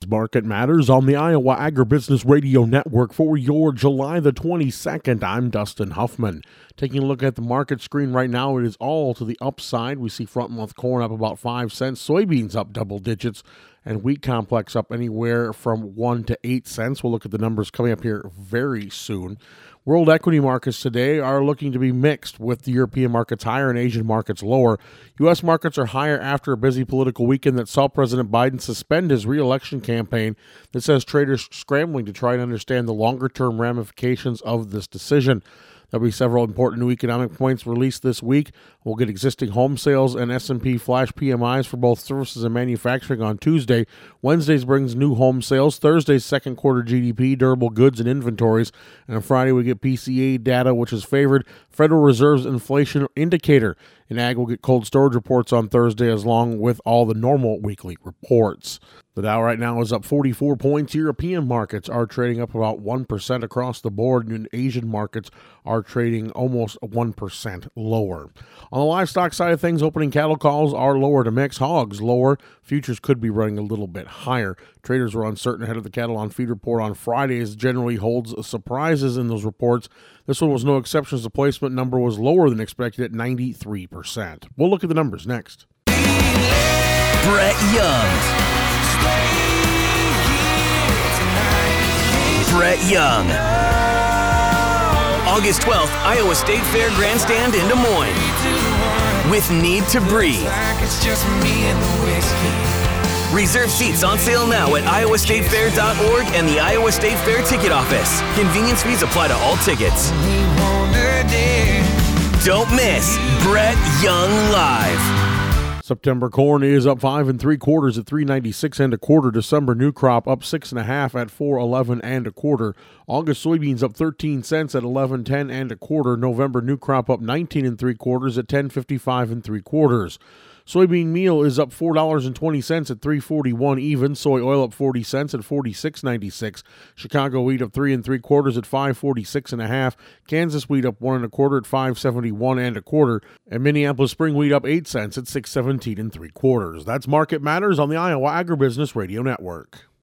Market Matters on the Iowa Agribusiness Radio Network for your July the 22nd. I'm Dustin Huffman. Taking a look at the market screen right now, it is all to the upside. We see front month corn up about 5 cents, soybeans up double digits, and wheat complex up anywhere from 1 to 8 cents. We'll look at the numbers coming up here very soon. World equity markets today are looking to be mixed, with the European markets higher and Asian markets lower. U.S. markets are higher after a busy political weekend that saw President Biden suspend his re-election campaign that says traders scrambling to try and understand the longer-term ramifications of this decision. There'll be several important new economic points released this week. We'll get existing home sales and S&P flash PMIs for both services and manufacturing on Tuesday. Wednesdays brings new home sales. Thursday's second quarter GDP, durable goods, and inventories. And on Friday, we get PCA data, which is favored Federal Reserve's inflation indicator. In ag, we'll get cold storage reports on Thursday, along with all the normal weekly reports. The Dow right now is up 44 points. European markets are trading up about 1% across the board, and Asian markets are trading almost 1% lower. On the livestock side of things, opening cattle calls are lower to mix. Hogs lower. Futures could be running a little bit higher. Traders were uncertain ahead of the cattle on feed report on Friday, as generally holds surprises in those reports. This one was no exception, as the placement number was lower than expected at 93%. We'll look at the numbers next. Brett Young. Brett Young. August 12th, Iowa State Fair Grandstand in Des Moines. With Need to Breathe. Reserve seats on sale now at iowastatefair.org and the Iowa State Fair ticket office. Convenience fees apply to all tickets. Don't miss Brett Young Live. September corn is up 5 3/4 at $3.96 1/4. December new crop up 6 1/2 at $4.11 1/4. August soybeans up 13 cents at $11.10 1/4. November new crop up 19 3/4 at $10.55 3/4. Soybean meal is up $4.20 at $3.41 even. Soy oil up 40 cents at $46.96. Chicago wheat up 3 3/4 at $5.46 1/2. Kansas wheat up 1 1/4 at $5.71 1/4. And Minneapolis spring wheat up 8 cents at $6.17 3/4. That's Market Matters on the Iowa Agribusiness Radio Network.